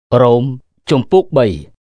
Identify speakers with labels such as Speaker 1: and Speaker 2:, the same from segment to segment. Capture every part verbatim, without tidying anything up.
Speaker 1: រ៉ូមជំពូកបី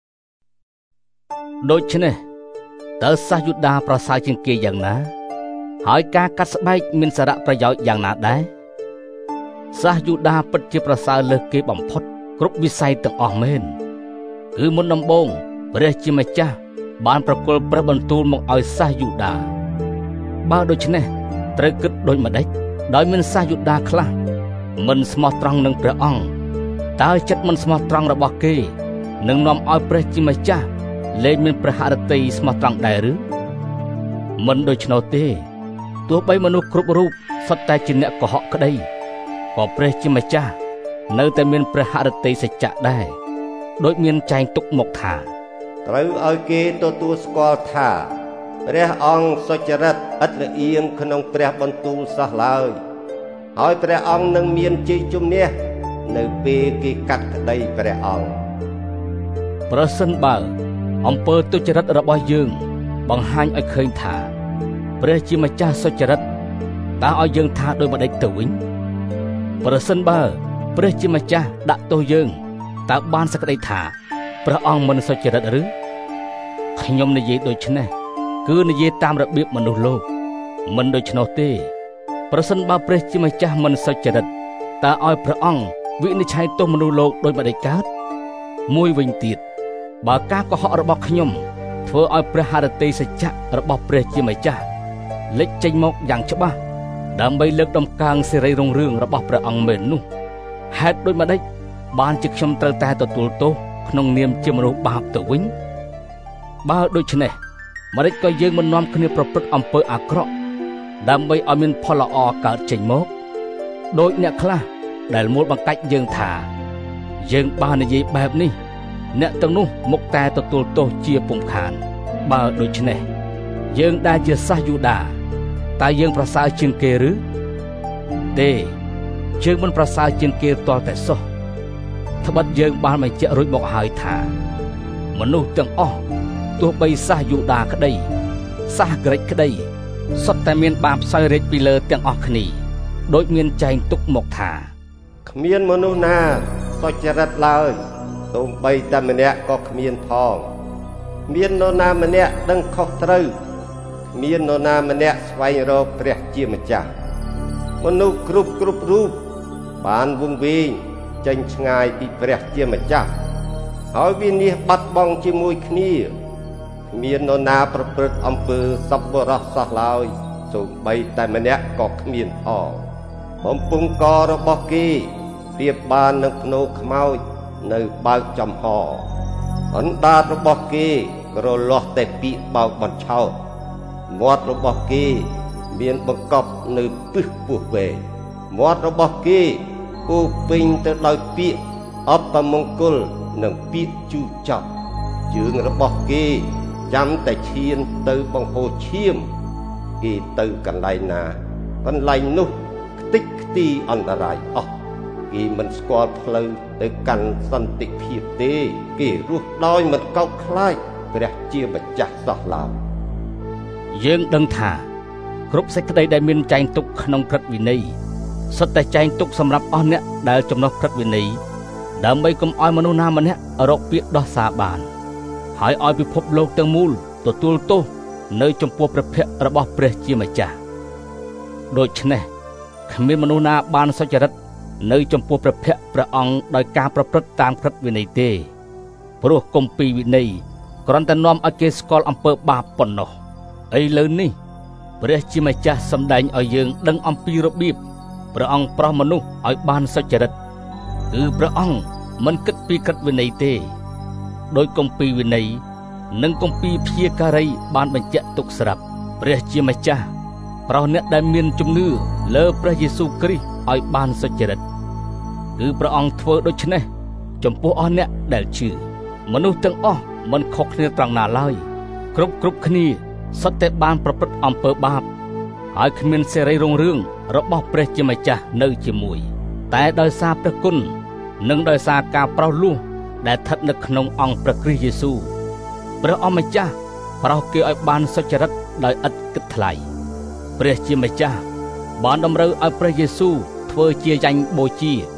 Speaker 1: ដូច្នេះតើសាសយូដាប្រសើរជាងគេយ៉ាងណាហើយការកាត់ស្បែកមានសារៈប្រយោជន៍យ៉ាងណាដែរសាសយូដាពិតជាប្រសើរលើសគេបំផុតគ្រប់វិស័យទាំងអស់មែនគឺមុនដំបូងព្រះជាម្ចាស់បានប្រគល់ព្រះបន្ទូលមកឲ្យសាសយូដាបើដូច្នេះត្រូវគិតដូចម្ដេចដោយមានសាសយូដាខ្លះមិនស្មោះត្រង់នឹងព្រះអង្គតើចិត្តមិនស្មោះត្រង់របស់គេនឹងនាំឲ្យព្រះជាម្ចាស់លែងមានព្រះハរតីស្មោះត្រង់ដែរឬមិនដូច្នោះទេទោះបីមនុស្សគ្រប់រូបសុទ្ធតែជាអ្នកកុហកក្តីក៏ព្រះជាម្ចាស់នៅតែមានព្រះハរតីសច្ចៈដែរដូចមានចែងទុកមកថា
Speaker 2: ត្រូវឲ្យគេទទួលស្គាល់ថាព្រះអង្គសុចរិតឥតលៀងក្នុងព្រះបន្ទូលសោះឡើយហើយព្រះអង្គនឹងមានជ័យជំនះនៅពេលគេកាត់ក្តីព្រះអង្គ
Speaker 1: ប្រសិនបើអំពើទុច្ចរិតរបស់យើងបង្ហាញឲ្យឃើញថាព្រះជាម្ចាស់សុចរិតតើឲ្យយើងថាដូចម្ដេចទៅវិញប្រសិនបើព្រះជាម្ចាស់ដាក់ទោសយើងតើបានសក្តិថាព្រះអង្គមិនសុចរិតឬខ្ញុំនិយាយដូច្នេះគឺនិយាយតាមរបៀបមនុស្សលោកមិនដូច្នោះទេប្រសិនបើព្រះជាម្ចាស់មិនសុចរិតតើឲ្យព្រះអង្គវិនិច្ឆ័យទោសមនុស្សលោកដូចម្ដេចកើតមួយវិញទៀតបើការកុហករបស់ខ្ញុំធ្វើឲ្យព្រះハរតីសច្ចៈរបស់ព្រះជាម្ចាស់លេចចេញមកយ៉ាងច្បាស់ដើម្បីលើកដំកើងសេរីរុងរឿងរបស់ព្រះអង្គមែននោះហេតុដូចម្ដេចបានជាខ្ញុំត្រូវតែទទួលទោសក្នុងនាមជាមនុស្សបាបទៅវិញបើដូច្នេះម្ដេចក៏យើងមិននាំគ្នាប្រព្រឹត្តអំពើអាក្រក់ដើម្បីឲ្យមានផលល្អកើតចេញមកដោយអ្នកខ្លះដែលមូលបង្កាច់យើងថាយើងបាននិយាយបែបនេះអ្នកទាំងនោះមកតែទទួលទោសជាពុំខានបើដូច្នេះយើងដែលជាសាសយូដាតើយើងប្រសើរជាងគេឬទេយើងមិនប្រសើរជាងគេទាល់តែសោះត្បិតយើងបានបញ្ជាក់រួចមកហើយថាមនុស្សទាំងអស់ទោះបីសាសយូដាក្តីសាសក្រិចក្តីសុទ្ធតែមានបាបសោយរាជពីលើទាំងអស់គ្នាដូចមានចែងទុកមកថា
Speaker 2: គ្មានមនុស្សណាសុចរិតឡើយសូម្បីតែម្នាក់ក៏គ្មានផងមាននរណាម្នាក់ដឹងខុសត្រូវមាននរណាម្នាក់ស្វែងរកព្រះជាម្ចាស់មនុស្សគ្រប់គ្រប់រូបបានវង្វេងចេញឆ្ងាយពីព្រះជាម្ចាស់ហើយវិនិច្ឆ័យបាត់បង់ជាមួយគ្នាមាននរណាប្រព្រឹត្តអំពើសប្បុរសសោះឡើយសូម្បីតែម្នាក់ក៏គ្មានផងបំពង់ករបស់គេប្រៀបបាននឹងភ្នោខ្មោចនៅបើកចំហអណ្ដាតរបស់គេរលាស់តែពាក្យបោកបញ្ឆោតមាត់របស់គេមានបង្កប់នៅពឹសពោះវែងមាត់របស់គេពោពេញទៅដោយពាក្យអបមង្គលនិងពាក្យជូរចត់ជើងរបស់គេចាំតែឈានទៅបង្ហូរឈាមគេទៅកន្លែងណាកន្លែងនោះខ្ទេចខ្ទីអន្តរាយអស់គេមិនស្គាល់ផ្លូវទៅកាន់សន្តិភាពទេគេរស់ដោយមិនកោតខ្លាចព្រះជាម្ចាស់សោះឡើយ
Speaker 1: យើងដឹងថាគ្រប់សេចក្តីដែលមានចែងទុកក្នុងក្រឹតវិន័យសុទ្ធតែចែងទុកសម្រាប់អស់អ្នកដែលចំណុះក្រឹតវិន័យដើម្បីកុំឲ្យមនុស្សណាម្នាក់រកពាក្យដោះសារបានហើយឲ្យពិភពលោកទាំងមូលទទួលទោសនៅចំពោះព្រះភ័ក្ត្ររបស់ព្រះជាម្ចាស់ដូច្នេះគ្មានមនុស្សណាបានសុចរិតនៅចំពោះព្រះភ័ក្ត្រព្រះអង្គដោយការប្រព្រឹត្តតាមក្រឹតវិន័យទេព្រោះគម្ពីរវិន័យគ្រាន់តែនាំឲ្យគេស្គាល់អំពើបាបប៉ុណ្ណោះឥឡូវនេះព្រះជាម្ចាស់សម្ដែងឲ្យយើងដឹងអំពីរបៀបព្រះអង្គប្រោសមនុស្សឲ្យបានសុចរិតគឺព្រះអង្គមិនគិតពីក្រឹតវិន័យទេដោយគម្ពីរវិន័យនិងគម្ពីរព្យាការីបានបញ្ជាក់ទុកស្រាប់ព្រះជាម្ចាស់ប្រោសអ្នកដែលមានជំនឿលើព្រះយេស៊ូវគ្រីស្ទឲ្យបានសុចរិតគឺព្រះអង្គធ្វើដូច្នេះចំពោះអស់អ្នកដែលជឿមនុស្សទាំងអស់មិនខុសគ្នាត្រង់ណាឡើយគ្រប់គ្រប់គ្នាសុទ្ធតែបានប្រព្រឹត្តអំពើបាបហើយគ្មានសេរីរុងរឿងរបស់ព្រះជាម្ចាស់នៅជាមួយតែដោយសារព្រះគុណនិងដោយសារការប្រោសលោះដែលស្ថិតនៅក្នុងអង្គព្រះគ្រីស្ទយេស៊ូវព្រះអម្ចាស់ប្រោសគេឲ្យបានសុចរិតដោយឥតគិតថ្លៃព្រះជាម្ចាស់បានតម្រូវឲ្យព្រះយេស៊ូវធ្វើជាយ៉ាញ់បូជា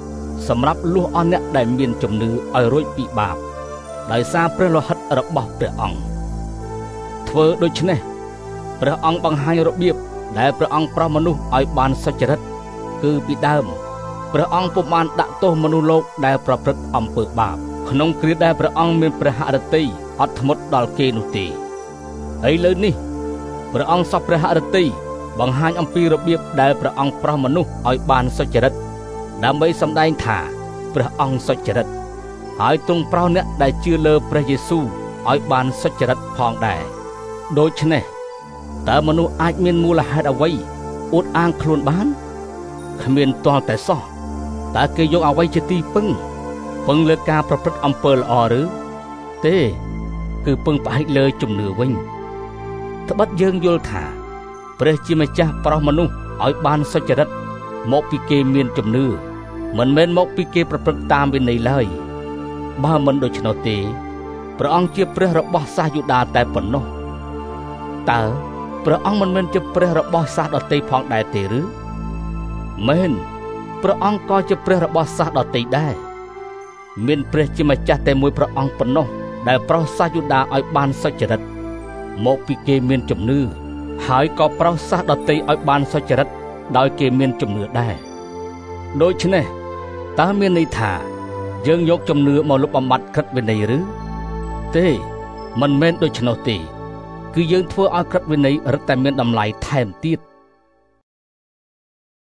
Speaker 1: សម្រាប់លួសអស់អ្នកដែលមានជំនឿឲ្យរួចពីបាបដោយសារព្រះលោហិតរបស់ព្រះអង្គធ្វើដូច្នេះព្រះអង្គបង្ហាញរបៀបដែលព្រះអង្គប្រោសមនុស្សឲ្យបានសុចរិតគឺពីដើមព្រះអង្គពុំបានដាក់ទោសមនុស្សលោកដែលប្រព្រឹត្តអំពើបាបក្នុងគ្រាដែលព្រះអង្គមានព្រះហឫទ័យអត់ធ្មត់ដល់គេនោះទេហើយលើនេះព្រះអង្គសពព្រះហឫទ័យបង្ហាញអំពីរបៀបដែលព្រះអង្គប្រោសមនុស្សឲ្យបានសុចរិតដើម្បីសម្ដែងថាព្រះអង្គសុចរិតហើយទ្រង់ប្រោសអ្នកដែលជឿលើព្រះយេស៊ូវឲ្យបានសុចរិតផងដែរដូច្នេះតើមនុស្សអាចមានមូលហេតុអ្វីអួតអាងខ្លួនបានគ្មានទាល់តែសោះតើគេយកអ្វីជាទីពឹងពឹងលើការប្រព្រឹត្តអំពើល្អឬទេគឺពឹងផ្អែកលើជំនឿវិញត្បិតយើងយល់ថាព្រះជាម្ចាស់ប្រោសមនុស្សឲ្យបានសុចរិតមកពីគេមានជំនឿមិនមែនមកពីគេប្រព្រឹត្តតាមវិន័យឡើយបើមិនដូច្នោះទេព្រះអង្គជាព្រះរបស់សាសយូដាតែប៉ុណ្ណោះតើព្រះអង្គមិនមែនជាព្រះរបស់សាសដទៃផងដែរទេឬមែនព្រះអង្គក៏ជាព្រះរបស់សាសដទៃដែរមានព្រះជាម្ចាស់តែមួយព្រះអង្គប៉ុណ្ណោះដែលប្រោសសាសយូដាឲ្យបានសុចរិតមកពីគេមានជំនឿហើយក៏ប្រោសសាសដទៃឲ្យបានសុចរិតដោយគេមានជំនឿដែរដូច្នេះតើមានន័យថាយើងយកជំនឿមកលុបបំបាត់ក្រឹតវិន័យឬទេមិនមែនដូច្នោះទេគឺយើងធ្វើឲ្យក្រឹតវិន័យរឹតតែមានតម្លៃថែមទៀត